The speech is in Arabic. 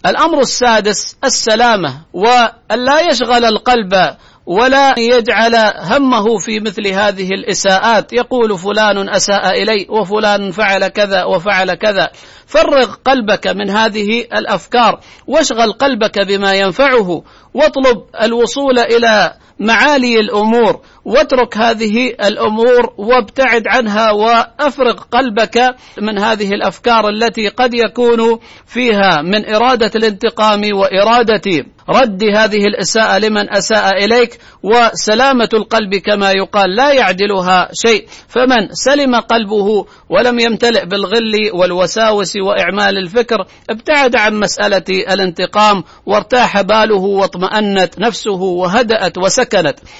الأمر السادس السلامة، وأن لا يشغل القلب ولا يجعل همه في مثل هذه الإساءات، يقول فلان أساء إلي وفلان فعل كذا وفعل كذا. فرغ قلبك من هذه الأفكار واشغل قلبك بما ينفعه، واطلب الوصول إلى معالي الأمور، واترك هذه الأمور وابتعد عنها، وأفرغ قلبك من هذه الأفكار التي قد يكون فيها من إرادة الانتقام وإرادة رد هذه الإساءة لمن أساء إليك. وسلامة القلب كما يقال لا يعدلها شيء، فمن سلم قلبه ولم يمتلئ بالغل والوساوس وإعمال الفكر ابتعد عن مسألة الانتقام، وارتاح باله واطمأنت نفسه وهدأت وسكنت.